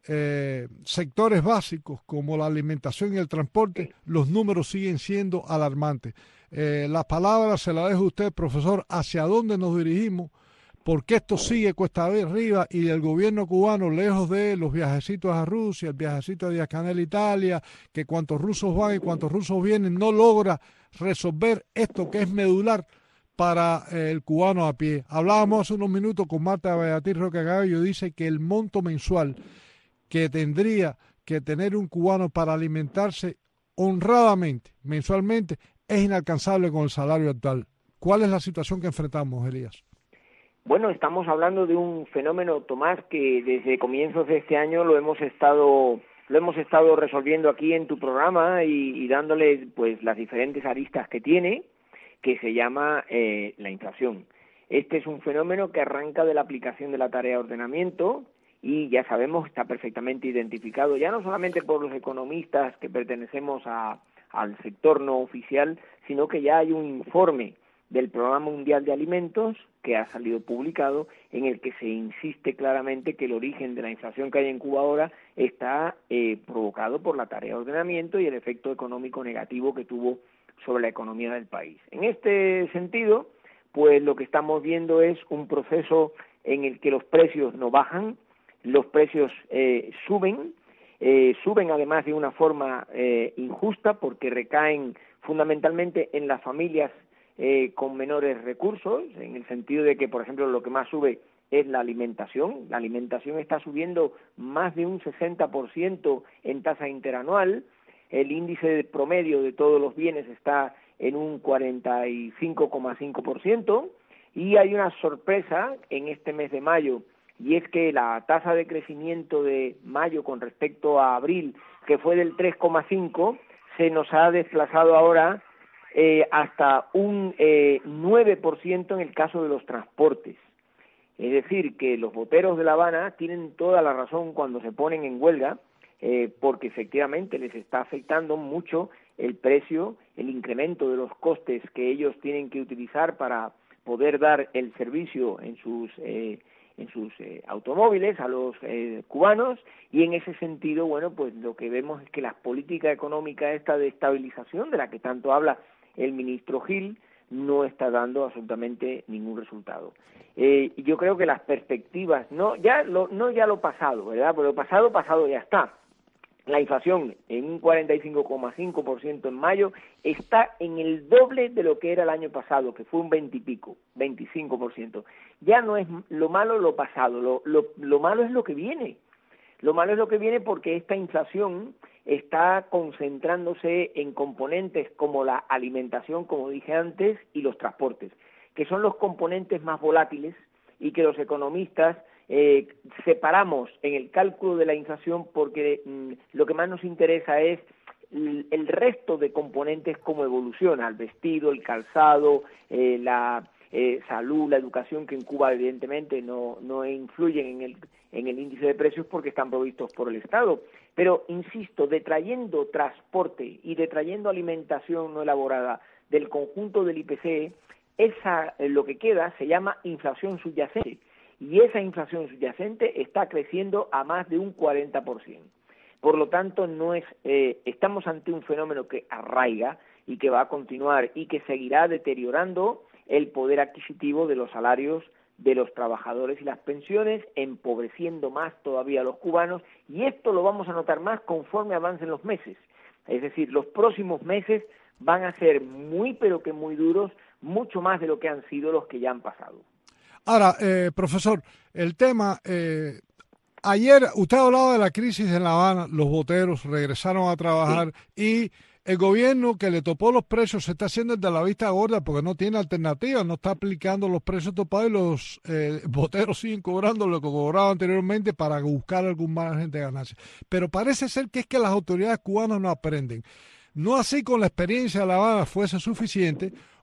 eh, sectores básicos como la alimentación y el transporte, los números siguen siendo alarmantes. Eh, las palabras se las dejo a usted, profesor, hacia dónde nos dirigimos, porque esto sigue cuesta arriba y el gobierno cubano, lejos de los viajecitos a Rusia, el viajecito a Díaz-Canel, Italia, que cuántos rusos van y cuántos rusos vienen, no logra resolver esto que es medular para eh, el cubano a pie. Hablábamos hace unos minutos con Marta Beatriz Roca Cabello, dice que el monto mensual que tendría que tener un cubano para alimentarse honradamente, mensualmente, es inalcanzable con el salario actual. ¿Cuál es la situación que enfrentamos, Elías? Bueno, estamos hablando de un fenómeno, Tomás, que desde comienzos de este año lo hemos estado lo hemos estado resolviendo aquí en tu programa y, y dándole pues las diferentes aristas que tiene, que se llama eh, la inflación. Este es un fenómeno que arranca de la aplicación de la tarea de ordenamiento y ya sabemos, está perfectamente identificado, ya no solamente por los economistas que pertenecemos a, al sector no oficial, sino que ya hay un informe del Programa Mundial de Alimentos que ha salido publicado, en el que se insiste claramente que el origen de la inflación que hay en Cuba ahora está eh, provocado por la tarea de ordenamiento y el efecto económico negativo que tuvo sobre la economía del país. En este sentido, pues lo que estamos viendo es un proceso en el que los precios no bajan, los precios eh, suben, eh, suben además de una forma eh, injusta porque recaen fundamentalmente en las familias Eh, con menores recursos, en el sentido de que, por ejemplo, lo que más sube es la alimentación. La alimentación está subiendo más de un sesenta por ciento en tasa interanual, el índice promedio de todos los bienes está en un cuarenta y cinco coma cinco por ciento, y hay una sorpresa en este mes de mayo, y es que la tasa de crecimiento de mayo con respecto a abril, que fue del tres coma cinco, se nos ha desplazado ahora Eh, hasta un eh, nueve por ciento en el caso de los transportes. Es decir, que los boteros de La Habana tienen toda la razón cuando se ponen en huelga, eh, porque efectivamente les está afectando mucho el precio, el incremento de los costes que ellos tienen que utilizar para poder dar el servicio en sus eh, en sus eh, automóviles a los eh, cubanos, y en ese sentido, bueno, pues lo que vemos es que la política económica esta de estabilización, de la que tanto habla el ministro Gil, no está dando absolutamente ningún resultado. Eh, yo creo que las perspectivas, no ya lo, no ya lo pasado, ¿verdad? Pero lo pasado, pasado ya está. La inflación en un cuarenta y cinco coma cinco por ciento en mayo está en el doble de lo que era el año pasado, que fue un veinte y pico, veinticinco por ciento. Ya no es lo malo lo pasado, lo, lo, lo malo es lo que viene. Lo malo es lo que viene porque esta inflación está concentrándose en componentes como la alimentación, como dije antes, y los transportes, que son los componentes más volátiles y que los economistas eh, separamos en el cálculo de la inflación porque mm, lo que más nos interesa es el, el resto de componentes, cómo evoluciona, el vestido, el calzado, eh, la eh, salud, la educación, que en Cuba evidentemente no, no influyen en el en el índice de precios porque están provistos por el Estado. Pero, insisto, detrayendo transporte y detrayendo alimentación no elaborada del conjunto del I P C, esa, eh, lo que queda se llama inflación subyacente, y esa inflación subyacente está creciendo a más de un cuarenta por ciento. Por lo tanto, no es eh, estamos ante un fenómeno que arraiga y que va a continuar y que seguirá deteriorando el poder adquisitivo de los salarios de los trabajadores y las pensiones, empobreciendo más todavía a los cubanos, y esto lo vamos a notar más conforme avancen los meses. Es decir, los próximos meses van a ser muy, pero que muy duros, mucho más de lo que han sido los que ya han pasado. Ahora, eh, profesor, el tema, eh, ayer usted hablaba de la crisis en La Habana, los boteros regresaron a trabajar, sí, y el gobierno que le topó los precios se está haciendo el de la vista gorda porque no tiene alternativa, no está aplicando los precios topados y los eh, boteros siguen cobrando lo que cobraban anteriormente para buscar algún margen de ganancia. Pero parece ser que es que las autoridades cubanas no aprenden. No así con la experiencia de La Habana fuese suficiente,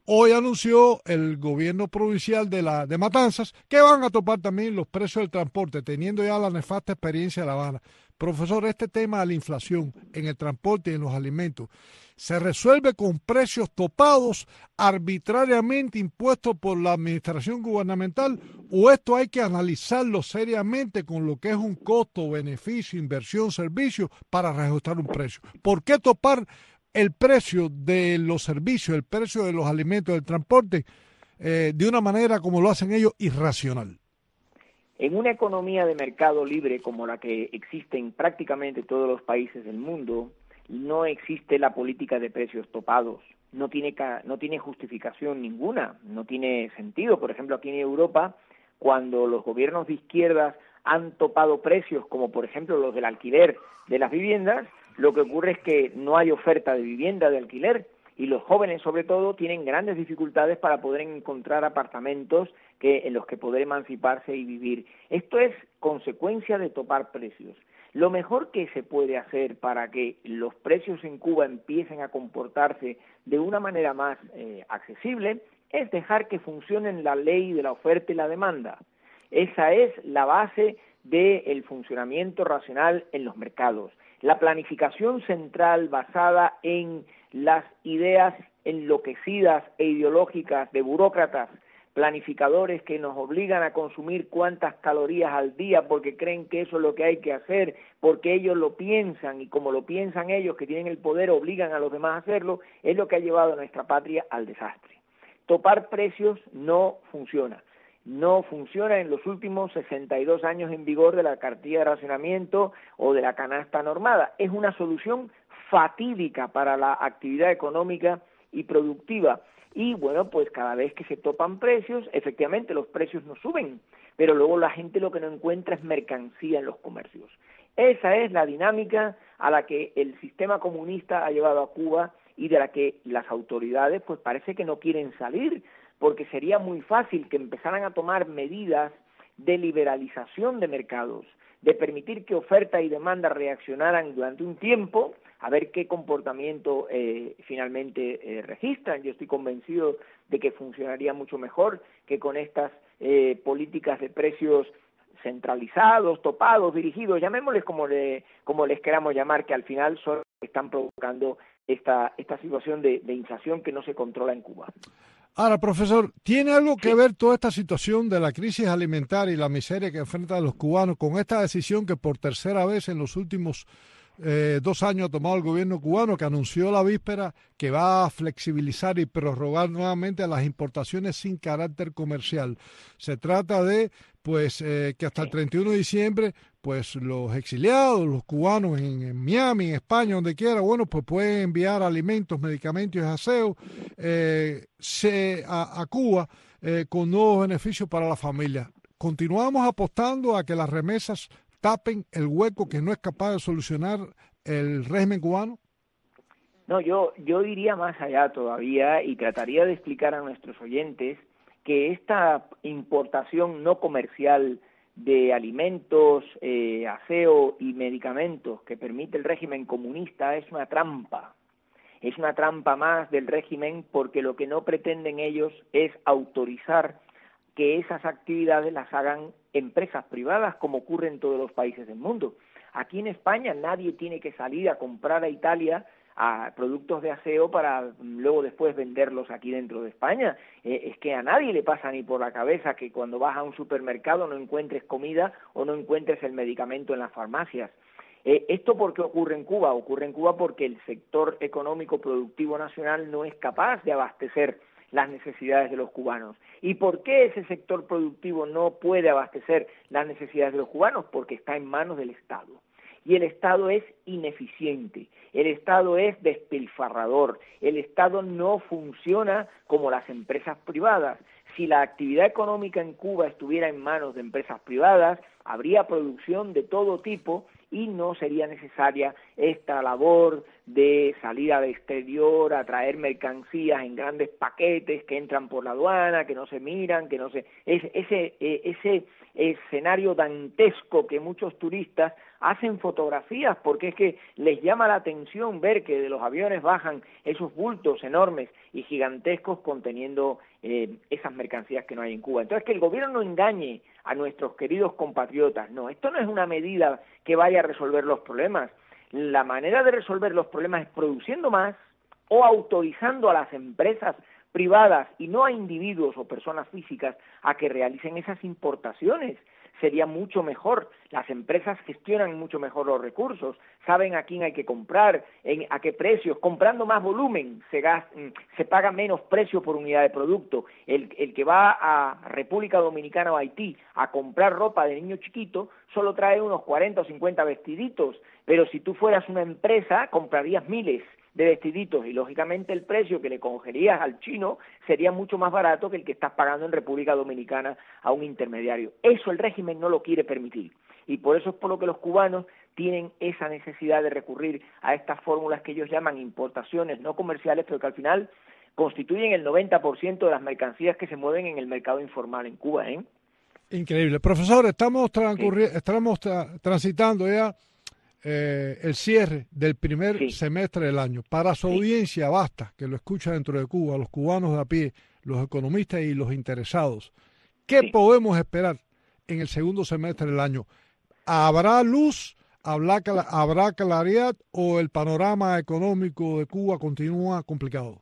Hoy anunció el gobierno provincial de, la, de Matanzas que van a topar también los precios del transporte, teniendo ya la nefasta experiencia de La Habana. Profesor, este tema de la inflación en el transporte y en los alimentos, ¿se resuelve con precios topados arbitrariamente impuestos por la administración gubernamental o esto hay que analizarlo seriamente con lo que es un costo, beneficio, inversión, servicio para reajustar un precio? ¿Por qué topar el precio de los servicios, el precio de los alimentos, del transporte, eh, de una manera como lo hacen ellos, irracional? En una economía de mercado libre como la que existe en prácticamente todos los países del mundo, no existe la política de precios topados. No tiene, no tiene justificación ninguna, no tiene sentido. Por ejemplo, aquí en Europa, cuando los gobiernos de izquierdas han topado precios, como por ejemplo los del alquiler de las viviendas, lo que ocurre es que no hay oferta de vivienda de alquiler y los jóvenes, sobre todo, tienen grandes dificultades para poder encontrar apartamentos que, en los que poder emanciparse y vivir. Esto es consecuencia de topar precios. Lo mejor que se puede hacer para que los precios en Cuba empiecen a comportarse de una manera más eh, accesible es dejar que funcionen la ley de la oferta y la demanda. Esa es la base del funcionamiento racional en los mercados. La planificación central basada en las ideas enloquecidas e ideológicas de burócratas, planificadores que nos obligan a consumir cuántas calorías al día porque creen que eso es lo que hay que hacer, porque ellos lo piensan y como lo piensan ellos que tienen el poder obligan a los demás a hacerlo, es lo que ha llevado a nuestra patria al desastre. Topar precios no funciona. No funciona en los últimos sesenta y dos años en vigor de la cartilla de racionamiento o de la canasta normada. Es una solución fatídica para la actividad económica y productiva. Y bueno, pues cada vez que se topan precios, efectivamente los precios no suben, pero luego la gente lo que no encuentra es mercancía en los comercios. Esa es la dinámica a la que el sistema comunista ha llevado a Cuba y de la que las autoridades pues parece que no quieren salir, porque sería muy fácil que empezaran a tomar medidas de liberalización de mercados, de permitir que oferta y demanda reaccionaran durante un tiempo, a ver qué comportamiento eh, finalmente eh, registran. Yo estoy convencido de que funcionaría mucho mejor que con estas eh, políticas de precios centralizados, topados, dirigidos, llamémosles como, le, como les queramos llamar, que al final son están provocando esta, esta situación de, de inflación que no se controla en Cuba. Ahora, profesor, ¿tiene algo que ver toda esta situación de la crisis alimentaria y la miseria que enfrentan los cubanos con esta decisión que por tercera vez en los últimos eh, dos años ha tomado el gobierno cubano, que anunció la víspera que va a flexibilizar y prorrogar nuevamente las importaciones sin carácter comercial? Se trata de pues eh, que hasta el treinta y uno de diciembre pues los exiliados, los cubanos en, en Miami, en España, donde quiera, bueno, pues pueden enviar alimentos, medicamentos y aseo eh, se, a, a Cuba eh, con nuevos beneficios para la familia. ¿Continuamos apostando a que las remesas tapen el hueco que no es capaz de solucionar el régimen cubano? No, yo, yo iría más allá todavía y trataría de explicar a nuestros oyentes que esta importación no comercial de alimentos, eh, aseo y medicamentos que permite el régimen comunista es una trampa. Es una trampa más del régimen porque lo que no pretenden ellos es autorizar que esas actividades las hagan empresas privadas como ocurre en todos los países del mundo. Aquí en España nadie tiene que salir a comprar a Italia a productos de aseo para luego después venderlos aquí dentro de España. Eh, es que a nadie le pasa ni por la cabeza que cuando vas a un supermercado no encuentres comida o no encuentres el medicamento en las farmacias. Eh, ¿Esto por qué ocurre en Cuba? Ocurre en Cuba porque el sector económico productivo nacional no es capaz de abastecer las necesidades de los cubanos. ¿Y por qué ese sector productivo no puede abastecer las necesidades de los cubanos? Porque está en manos del Estado. Y el Estado es ineficiente, el Estado es despilfarrador, el Estado no funciona como las empresas privadas. Si la actividad económica en Cuba estuviera en manos de empresas privadas, habría producción de todo tipo y no sería necesaria esta labor de salir al exterior a traer mercancías en grandes paquetes que entran por la aduana, que no se miran, que no se... Es, ese, ese escenario dantesco que muchos turistas hacen fotografías porque es que les llama la atención ver que de los aviones bajan esos bultos enormes y gigantescos conteniendo eh, esas mercancías que no hay en Cuba. Entonces, que el gobierno no engañe a nuestros queridos compatriotas. No, esto no es una medida que vaya a resolver los problemas. La manera de resolver los problemas es produciendo más o autorizando a las empresas privadas y no a individuos o personas físicas a que realicen esas importaciones. Sería mucho mejor. Las empresas gestionan mucho mejor los recursos, saben a quién hay que comprar, en, a qué precios. Comprando más volumen se, gasta, se paga menos precio por unidad de producto. El, el que va a República Dominicana o Haití a comprar ropa de niño chiquito solo trae unos cuarenta o cincuenta vestiditos, pero si tú fueras una empresa comprarías miles de vestiditos y lógicamente el precio que le cogerías al chino sería mucho más barato que el que estás pagando en República Dominicana a un intermediario. Eso el régimen no lo quiere permitir y por eso es por lo que los cubanos tienen esa necesidad de recurrir a estas fórmulas que ellos llaman importaciones no comerciales, pero que al final constituyen el noventa por ciento de las mercancías que se mueven en el mercado informal en Cuba, ¿eh? Increíble. Profesor, estamos, transcurri- sí. estamos tra- transitando ya Eh, el cierre del primer sí. semestre del año. Para su sí. audiencia, basta que lo escucha dentro de Cuba, los cubanos de a pie, los economistas y los interesados. ¿Qué sí. podemos esperar en el segundo semestre del año? ¿Habrá luz? ¿Habrá, ¿Habrá claridad? ¿O el panorama económico de Cuba continúa complicado?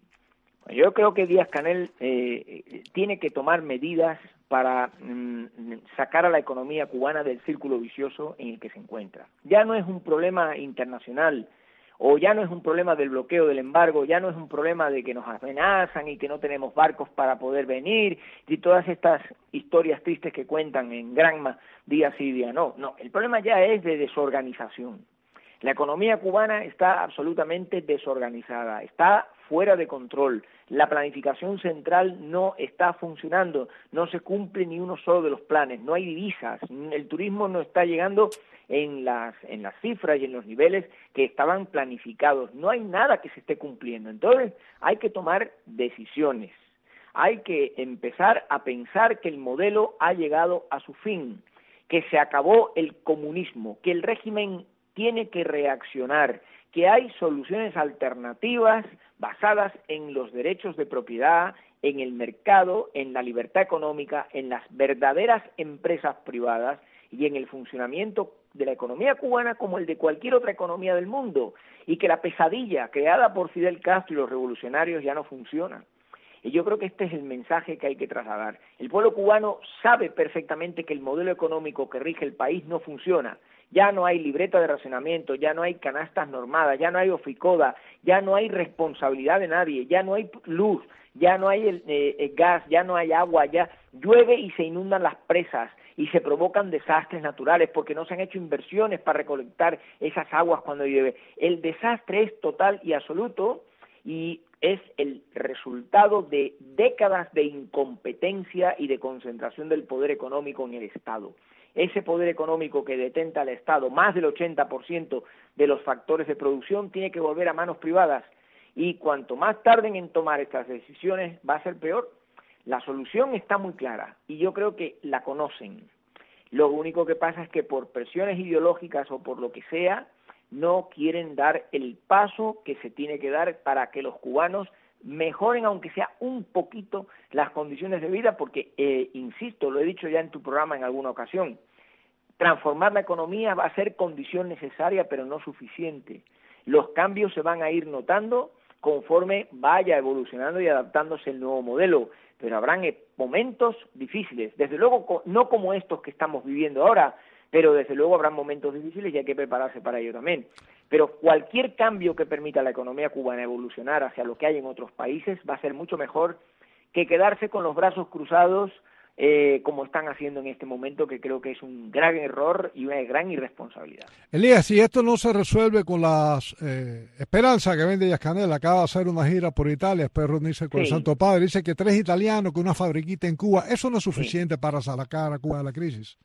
Yo creo que Díaz-Canel eh, tiene que tomar medidas para mm, sacar a la economía cubana del círculo vicioso en el que se encuentra. Ya no es un problema internacional, o ya no es un problema del bloqueo del embargo, ya no es un problema de que nos amenazan y que no tenemos barcos para poder venir, y todas estas historias tristes que cuentan en Granma día sí día no. No, el problema ya es de desorganización. La economía cubana está absolutamente desorganizada, está fuera de control. La planificación central no está funcionando, no se cumple ni uno solo de los planes, no hay divisas, el turismo no está llegando en las, en las cifras y en los niveles que estaban planificados, no hay nada que se esté cumpliendo. Entonces hay que tomar decisiones, hay que empezar a pensar que el modelo ha llegado a su fin, que se acabó el comunismo, que el régimen tiene que reaccionar, que hay soluciones alternativas basadas en los derechos de propiedad, en el mercado, en la libertad económica, en las verdaderas empresas privadas y en el funcionamiento de la economía cubana como el de cualquier otra economía del mundo, y que la pesadilla creada por Fidel Castro y los revolucionarios ya no funciona. Y yo creo que este es el mensaje que hay que trasladar. El pueblo cubano sabe perfectamente que el modelo económico que rige el país no funciona. Ya no hay libreta de racionamiento, ya no hay canastas normadas, ya no hay oficoda, ya no hay responsabilidad de nadie, ya no hay luz, ya no hay el, eh, el gas, ya no hay agua, ya llueve y se inundan las presas y se provocan desastres naturales porque no se han hecho inversiones para recolectar esas aguas cuando llueve. El desastre es total y absoluto y es el resultado de décadas de incompetencia y de concentración del poder económico en el Estado. Ese poder económico que detenta al Estado, más del ochenta por ciento de los factores de producción, tiene que volver a manos privadas. Y cuanto más tarden en tomar estas decisiones, va a ser peor. La solución está muy clara y yo creo que la conocen. Lo único que pasa es que por presiones ideológicas o por lo que sea, no quieren dar el paso que se tiene que dar para que los cubanos mejoren, aunque sea un poquito, las condiciones de vida, porque, eh, insisto, lo he dicho ya en tu programa en alguna ocasión, transformar la economía va a ser condición necesaria, pero no suficiente. Los cambios se van a ir notando conforme vaya evolucionando y adaptándose el nuevo modelo, pero habrán momentos difíciles, desde luego no como estos que estamos viviendo ahora, pero desde luego habrán momentos difíciles y hay que prepararse para ello también. Pero cualquier cambio que permita a la economía cubana evolucionar hacia lo que hay en otros países va a ser mucho mejor que quedarse con los brazos cruzados eh, como están haciendo en este momento, que creo que es un gran error y una gran irresponsabilidad. Elías, si esto no se resuelve con las eh, esperanzas que vende Díaz-Canel, acaba de hacer una gira por Italia, después reunirse con sí. el Santo Padre, dice que tres italianos con una fabriquita en Cuba, eso no es suficiente sí. para sacar a Cuba de la crisis.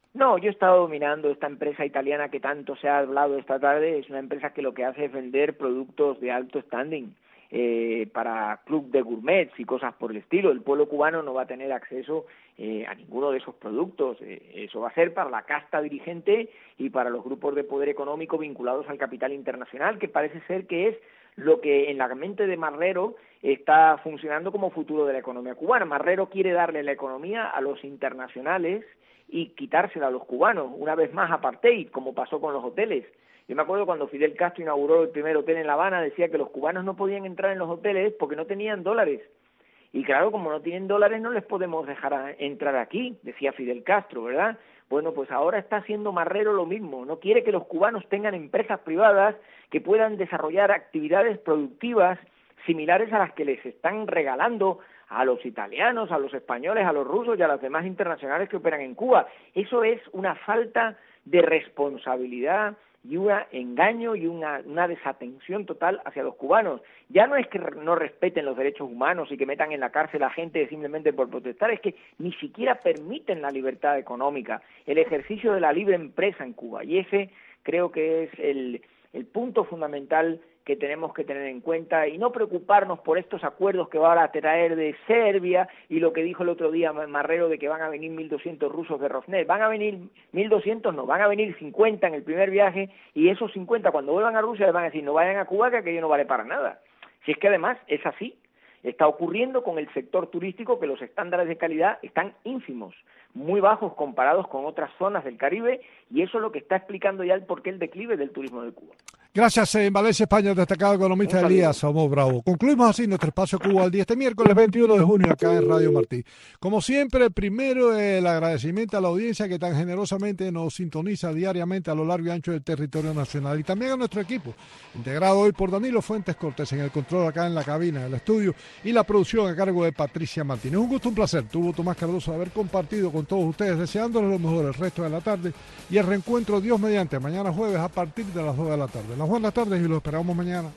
No, yo he estado mirando esta empresa italiana que tanto se ha hablado esta tarde. Es una empresa que lo que hace es vender productos de alto standing eh, para club de gourmets y cosas por el estilo. El pueblo cubano no va a tener acceso eh, a ninguno de esos productos. Eh, eso va a ser para la casta dirigente y para los grupos de poder económico vinculados al capital internacional, que parece ser que es lo que en la mente de Marrero está funcionando como futuro de la economía cubana. Marrero quiere darle la economía a los internacionales y quitársela a los cubanos, una vez más apartheid, como pasó con los hoteles. Yo me acuerdo cuando Fidel Castro inauguró el primer hotel en La Habana, decía que los cubanos no podían entrar en los hoteles porque no tenían dólares. Y claro, como no tienen dólares, no les podemos dejar a entrar aquí, decía Fidel Castro, ¿verdad? Bueno, pues ahora está haciendo Marrero lo mismo. No quiere que los cubanos tengan empresas privadas que puedan desarrollar actividades productivas similares a las que les están regalando a los italianos, a los españoles, a los rusos y a las demás internacionales que operan en Cuba. Eso es una falta de responsabilidad y un engaño y una, una desatención total hacia los cubanos. Ya no es que no respeten los derechos humanos y que metan en la cárcel a gente simplemente por protestar, es que ni siquiera permiten la libertad económica, el ejercicio de la libre empresa en Cuba. Y ese creo que es el, el punto fundamental que tenemos que tener en cuenta y no preocuparnos por estos acuerdos que van a traer de Serbia y lo que dijo el otro día Marrero de que van a venir mil doscientos rusos de Rosneft. Van a venir mil doscientos, no, van a venir cincuenta en el primer viaje y esos cincuenta cuando vuelvan a Rusia les van a decir no vayan a Cuba que aquello no vale para nada. Si es que además es así, está ocurriendo con el sector turístico que los estándares de calidad están ínfimos, muy bajos comparados con otras zonas del Caribe y eso es lo que está explicando ya el porqué el declive del turismo de Cuba. Gracias. En Valencia, España, destacado economista Elías Somos Bravo. Concluimos así nuestro espacio Cuba al día este miércoles veintiuno de junio acá en Radio Martí. Como siempre, primero el agradecimiento a la audiencia que tan generosamente nos sintoniza diariamente a lo largo y ancho del territorio nacional y también a nuestro equipo, integrado hoy por Danilo Fuentes Cortés en el control acá en la cabina del estudio y la producción a cargo de Patricia Martínez. Un gusto, un placer. Tuvo Tomás Cardoso de haber compartido con todos ustedes, deseándoles lo mejor el resto de la tarde y el reencuentro Dios mediante mañana jueves a partir de las dos de la tarde. Las buenas tardes y los esperamos mañana.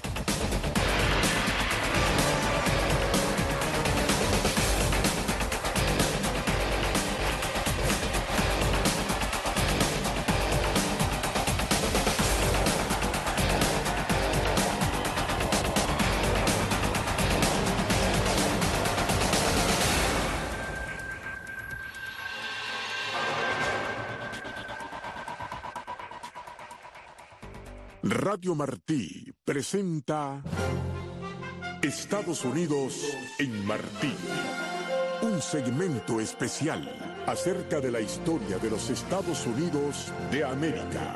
Radio Martí presenta Estados Unidos en Martí, un segmento especial acerca de la historia de los Estados Unidos de América.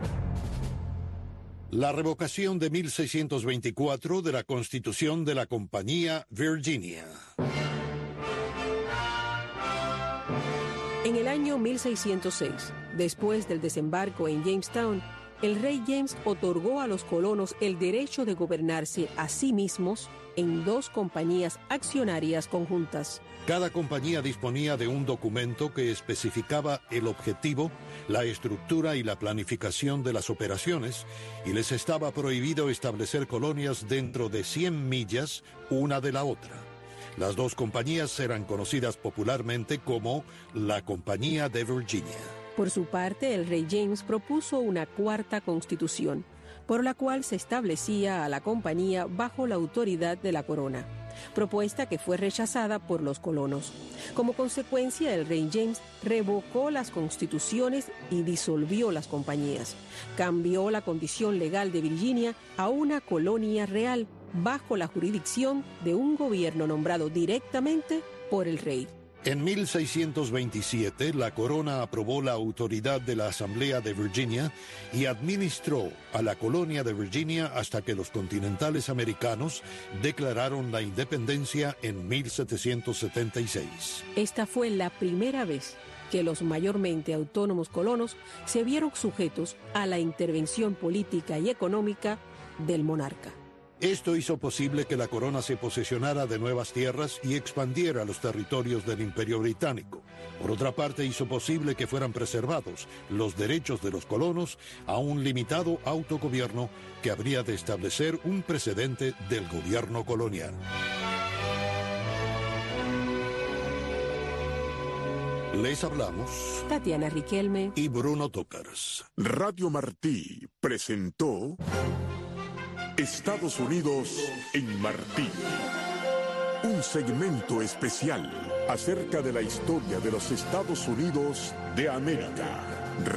La revocación de mil seiscientos veinticuatro de la Constitución de la Compañía Virginia. En el año mil seiscientos seis, después del desembarco en Jamestown, el rey James otorgó a los colonos el derecho de gobernarse a sí mismos en dos compañías accionarias conjuntas. Cada compañía disponía de un documento que especificaba el objetivo, la estructura y la planificación de las operaciones, y les estaba prohibido establecer colonias dentro de cien millas una de la otra. Las dos compañías eran conocidas popularmente como la Compañía de Virginia. Por su parte, el rey James propuso una cuarta constitución, por la cual se establecía a la compañía bajo la autoridad de la corona, propuesta que fue rechazada por los colonos. Como consecuencia, el rey James revocó las constituciones y disolvió las compañías. Cambió la condición legal de Virginia a una colonia real bajo la jurisdicción de un gobierno nombrado directamente por el rey. En mil seiscientos veintisiete, la corona aprobó la autoridad de la Asamblea de Virginia y administró a la colonia de Virginia hasta que los continentales americanos declararon la independencia en mil setecientos setenta y seis. Esta fue la primera vez que los mayormente autónomos colonos se vieron sujetos a la intervención política y económica del monarca. Esto hizo posible que la corona se posesionara de nuevas tierras y expandiera los territorios del Imperio Británico. Por otra parte, hizo posible que fueran preservados los derechos de los colonos a un limitado autogobierno que habría de establecer un precedente del gobierno colonial. Les hablamos Tatiana Riquelme y Bruno Tócars. Radio Martí presentó Estados Unidos en Martí. Un segmento especial acerca de la historia de los Estados Unidos de América.